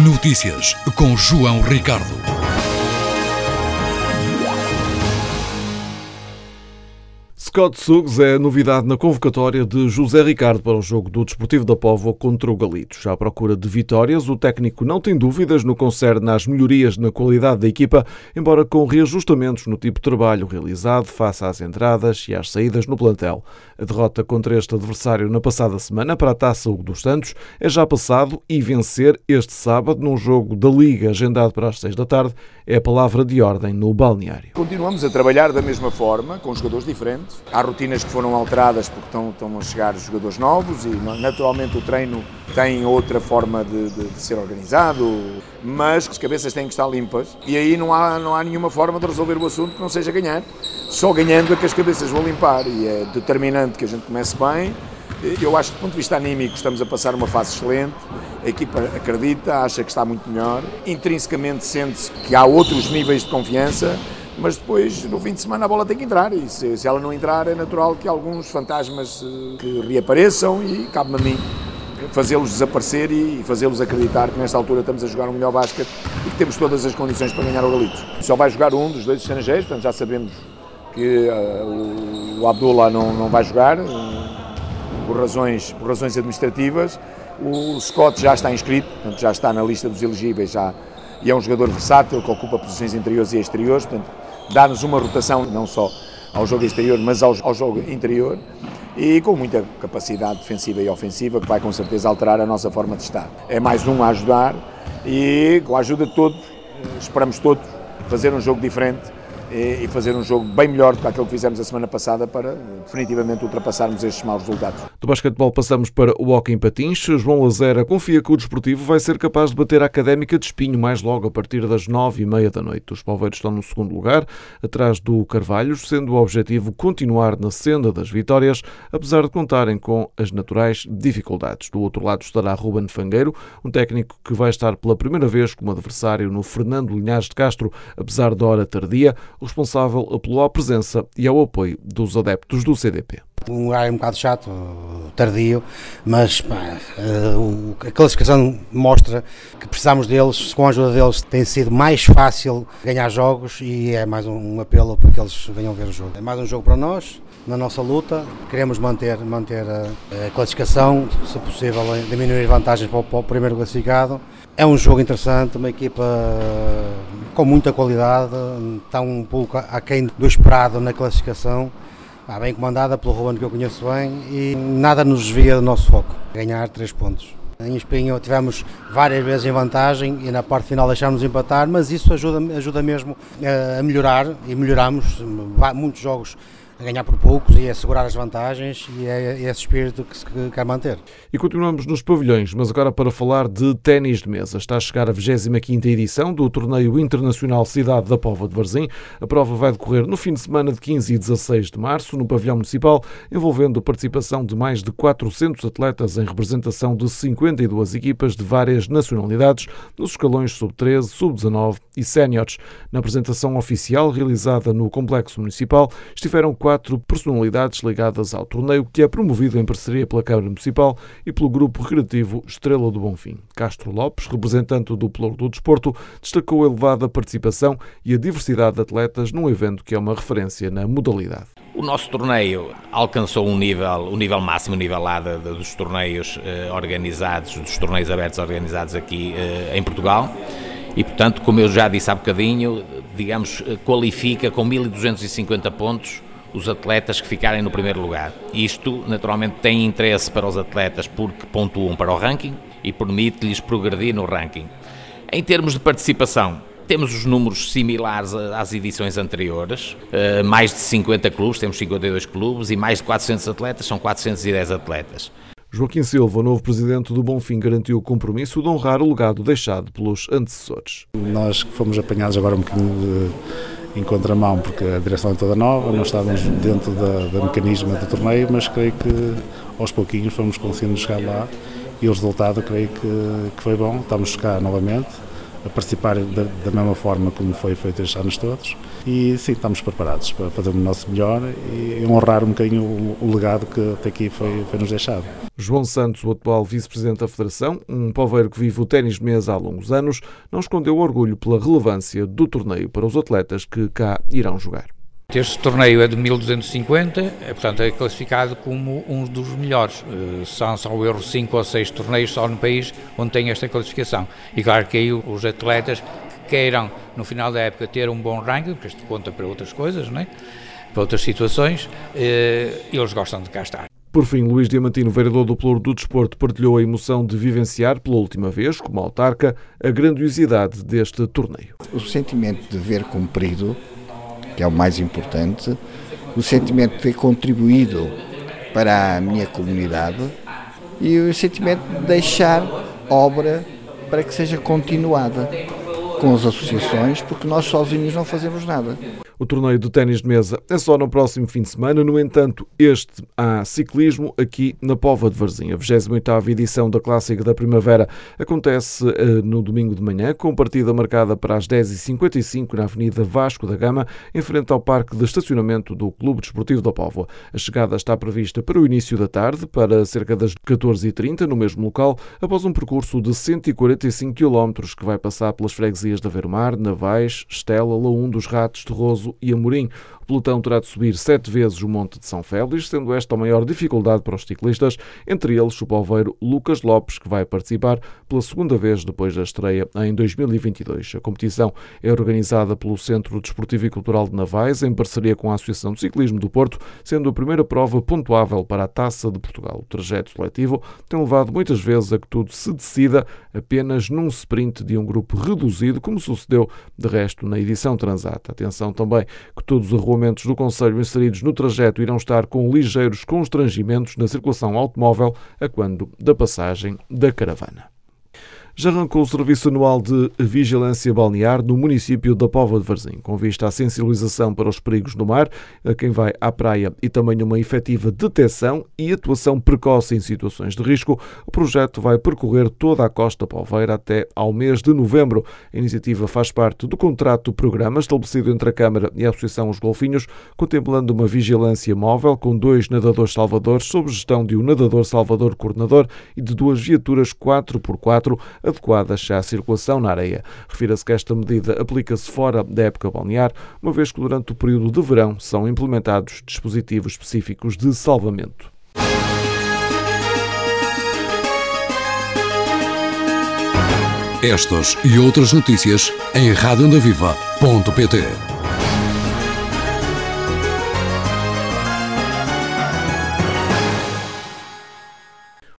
Notícias com João Ricardo. Scott Suggs é novidade na convocatória de José Ricardo para o jogo do Desportivo da Póvoa contra o Galitos. À procura de vitórias, o técnico não tem dúvidas no que concerne às melhorias na qualidade da equipa, embora com reajustamentos no tipo de trabalho realizado face às entradas e às saídas no plantel. A derrota contra este adversário na passada semana para a Taça Hugo dos Santos é já passado e vencer este sábado num jogo da Liga agendado para as 6 da tarde é a palavra de ordem no balneário. Continuamos a trabalhar da mesma forma, com jogadores diferentes. Há rotinas que foram alteradas porque estão a chegar jogadores novos e naturalmente o treino tem outra forma de ser organizado, mas as cabeças têm que estar limpas e aí não há nenhuma forma de resolver o assunto que não seja ganhar. Só ganhando é que as cabeças vão limpar e é determinante que a gente comece bem. Eu acho que do ponto de vista anímico estamos a passar uma fase excelente, a equipa acredita, acha que está muito melhor, intrinsecamente sente-se que há outros níveis de confiança, mas depois no fim de semana a bola tem que entrar e se ela não entrar é natural que alguns fantasmas que reapareçam e cabe-me a mim fazê-los desaparecer e fazê-los acreditar que nesta altura estamos a jogar um melhor basquete e que temos todas as condições para ganhar o Galitos. Só vai jogar um dos dois estrangeiros, portanto já sabemos que o Abdullah não vai jogar por razões administrativas. O Scott já está inscrito, portanto já está na lista dos elegíveis e é um jogador versátil que ocupa posições interiores e exteriores, portanto dá-nos uma rotação não só ao jogo exterior, mas ao jogo interior e com muita capacidade defensiva e ofensiva que vai com certeza alterar a nossa forma de estar. É mais um a ajudar e com a ajuda de todos, esperamos todos fazer um jogo diferente e fazer um jogo bem melhor do que aquilo que fizemos a semana passada para definitivamente ultrapassarmos estes maus resultados. Do basquetebol passamos para o hóquei em patins. João Lazera confia que o Desportivo vai ser capaz de bater a Académica de Espinho mais logo a partir das 9h30 da noite. Os poveiros estão no segundo lugar, atrás do Carvalhos, sendo o objetivo continuar na senda das vitórias, apesar de contarem com as naturais dificuldades. Do outro lado estará Ruben Fangueiro, um técnico que vai estar pela primeira vez como adversário no Fernando Linhares de Castro, apesar da hora tardia. O responsável apelou à presença e ao apoio dos adeptos do CDP. Um horário um bocado chato, tardio, mas a classificação mostra que precisamos deles, com a ajuda deles tem sido mais fácil ganhar jogos e é mais um apelo para que eles venham ver o jogo. É mais um jogo para nós, na nossa luta, queremos manter a classificação, se possível diminuir vantagens para o primeiro classificado. É um jogo interessante, uma equipa com muita qualidade, está um pouco aquém do esperado na classificação, bem comandada pelo Ruben que eu conheço bem e nada nos desvia do nosso foco, ganhar 3 pontos. Em Espinho tivemos várias vezes em vantagem e na parte final deixámos empatar, mas isso ajuda mesmo a melhorar e melhoramos muitos jogos a ganhar por poucos e a segurar as vantagens e é esse espírito que se quer manter. E continuamos nos pavilhões, mas agora para falar de ténis de mesa. Está a chegar a 25ª edição do Torneio Internacional Cidade da Póvoa de Varzim. A prova vai decorrer no fim de semana de 15 e 16 de março no pavilhão municipal, envolvendo a participação de mais de 400 atletas em representação de 52 equipas de várias nacionalidades nos escalões sub-13, sub-19 e séniores. Na apresentação oficial realizada no Complexo Municipal estiveram 4 personalidades ligadas ao torneio, que é promovido em parceria pela Câmara Municipal e pelo Grupo Recreativo Estrela do Bonfim. Castro Lopes, representante do Pelouro do Desporto, destacou a elevada participação e a diversidade de atletas num evento que é uma referência na modalidade. O nosso torneio alcançou um nível máximo, um nível A dos torneios organizados, dos torneios abertos organizados aqui em Portugal. E, portanto, como eu já disse há bocadinho, qualifica com 1.250 pontos os atletas que ficarem no primeiro lugar. Isto, naturalmente, tem interesse para os atletas porque pontuam para o ranking e permite-lhes progredir no ranking. Em termos de participação, temos os números similares às edições anteriores, mais de 50 clubes, temos 52 clubes e mais de 400 atletas, são 410 atletas. Joaquim Silva, o novo presidente do Bonfim, garantiu o compromisso de honrar o legado deixado pelos antecessores. Nós fomos apanhados agora um bocadinho em contramão, porque a direção é toda nova, nós estávamos dentro da mecanismo do torneio, mas creio que aos pouquinhos fomos conseguindo chegar lá e o resultado creio que foi bom. Estamos cá novamente, a participar da mesma forma como foi feito estes anos todos, e sim, estamos preparados para fazer o nosso melhor e honrar um bocadinho o legado que até aqui foi-nos deixado. João Santos, o atual vice-presidente da Federação, um poveiro que vive o ténis de mesa há longos anos, não escondeu o orgulho pela relevância do torneio para os atletas que cá irão jogar. Este torneio é de 1250, portanto é classificado como um dos melhores. São, salvo erro, 5 ou 6 torneios só no país onde tem esta classificação. E claro que aí os atletas que queiram, no final da época, ter um bom ranking, porque isto conta para outras coisas, não é? Para outras situações, eles gostam de cá estar. Por fim, Luís Diamantino, vereador do Pelouro do Desporto, partilhou a emoção de vivenciar, pela última vez, como autarca, a grandiosidade deste torneio. O sentimento de ver cumprido, que é o mais importante, o sentimento de ter contribuído para a minha comunidade e o sentimento de deixar obra para que seja continuada com as associações, porque nós sozinhos não fazemos nada. O torneio de ténis de mesa é só no próximo fim de semana. No entanto, há ciclismo aqui na Póvoa de Varzim. A 28ª edição da Clássica da Primavera acontece no domingo de manhã, com partida marcada para as 10h55 na Avenida Vasco da Gama, em frente ao parque de estacionamento do Clube Desportivo da Póvoa. A chegada está prevista para o início da tarde, para cerca das 14h30, no mesmo local, após um percurso de 145 km que vai passar pelas freguesias de Aveiro-Mar, Navais, Estela, Laúm dos Ratos, Terroso e Amorim. O pelotão terá de subir 7 vezes o Monte de São Félix, sendo esta a maior dificuldade para os ciclistas, entre eles o poveiro Lucas Lopes, que vai participar pela segunda vez depois da estreia em 2022. A competição é organizada pelo Centro Desportivo e Cultural de Navais, em parceria com a Associação de Ciclismo do Porto, sendo a primeira prova pontuável para a Taça de Portugal. O trajeto seletivo tem levado muitas vezes a que tudo se decida apenas num sprint de um grupo reduzido, como sucedeu de resto na edição Transata. Atenção também que todos os arruamentos do concelho inseridos no trajeto irão estar com ligeiros constrangimentos na circulação automóvel a quando da passagem da caravana. Já arrancou o serviço anual de vigilância balnear no município da Póvoa de Varzim, com vista à sensibilização para os perigos no mar, a quem vai à praia e também uma efetiva detecção e atuação precoce em situações de risco. O projeto vai percorrer toda a costa poveira até ao mês de novembro. A iniciativa faz parte do contrato-programa estabelecido entre a Câmara e a Associação Os Golfinhos, contemplando uma vigilância móvel com 2 nadadores salvadores sob gestão de um nadador salvador coordenador e de 2 viaturas 4x4 adequadas à circulação na areia. Refira-se que esta medida aplica-se fora da época balnear, uma vez que durante o período de verão são implementados dispositivos específicos de salvamento. Estas e outras notícias em radioondaviva.pt.